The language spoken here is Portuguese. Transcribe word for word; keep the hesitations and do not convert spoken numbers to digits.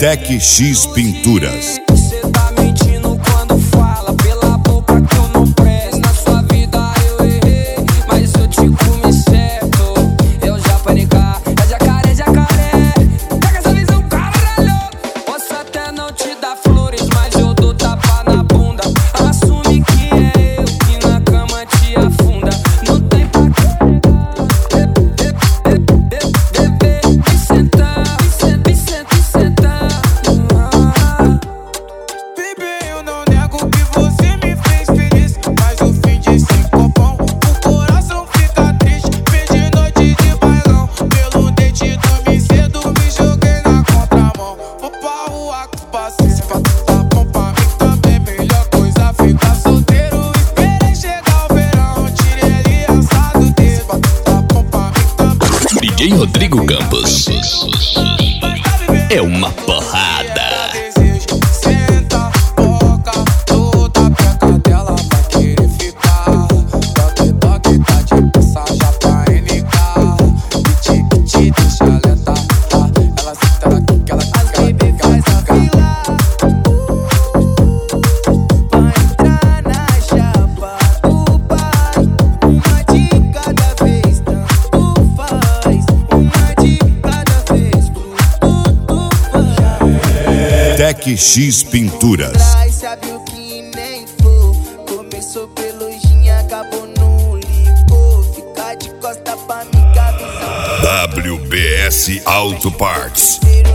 Tech X Pinturas. Cê tá mentindo quando fala pela boca que eu não presto. Na sua vida eu errei, mas eu te comi certo. Eu já panicar, é jacaré, jacaré. Pega essa visão, caralho. Posso até não te dar flores, mas eu dou tapa na bunda. Assume que é eu que na cama te afunda. Não tem pra me sentar, me sentar, me sentar, me sentar. Baby, eu não nego que você me fez feliz, mas no fim de cinco pão, o coração fica triste. Perdi noite de bailão, pelo dente dormi cedo, me joguei na contramão. Vou pra rua com paciência, pra tá bom pra mim também. Melhor coisa ficar solteiro, esperei chegar o verão, tirei aliança do dedo. Pra tá bom pra mim também. D J Rodrigo Campos é uma porrada. Desejo, senta, boca, toda perto dela vai querer ficar. Toque, toque, tá de passagem pra N K. Piti, piti, deixa lenta. Ela senta daqui que ela As baby faz a fila pra entrar na chapa do pai. Uma de cada vez, tanto faz. Uma de cada vez, tudo faz. Tech X Pinturas. Traz, sabe o que nem for. Começou pelo gin, acabou no licor. Fica de costa pra me cabeça. W B S Auto Parts. Pero